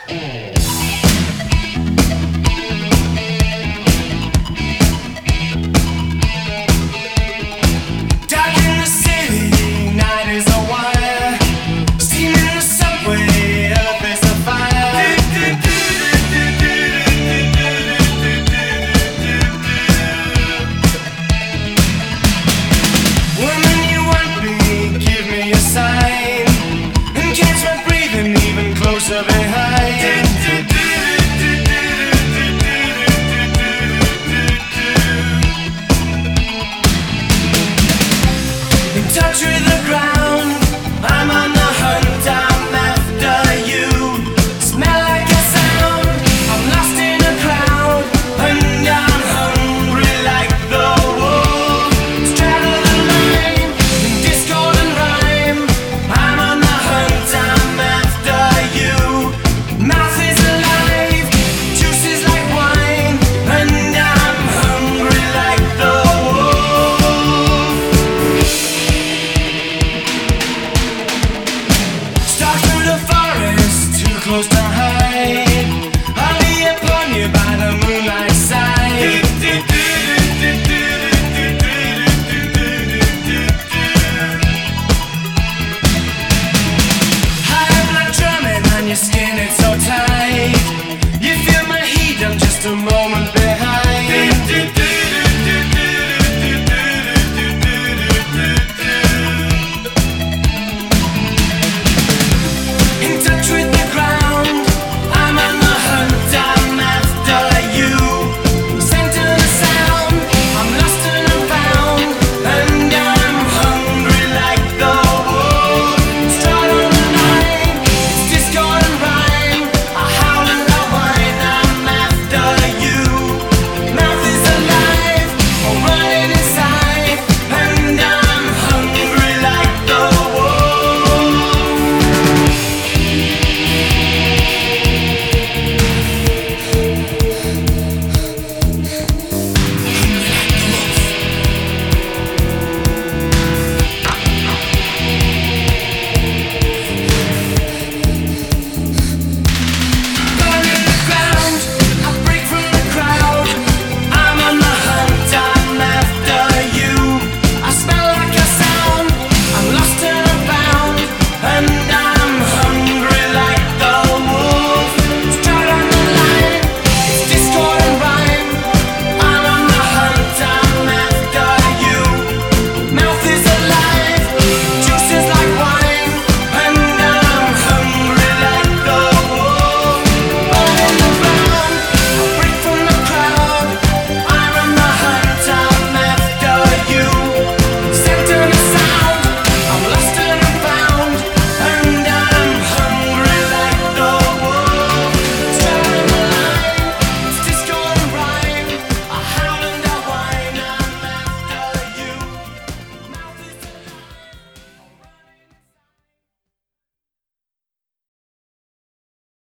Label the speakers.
Speaker 1: Touch with the ground, I'm on the hunt, I'm after you. Smell like a sound, I'm lost in a crowd, and I'm hungry like the wolf. Straddle the line, discord and rhyme, I'm on the hunt, I'm after you. Mouth is alive, juice is like wine, and I'm hungry like the wolf. Stalk through the forest, too close to hide.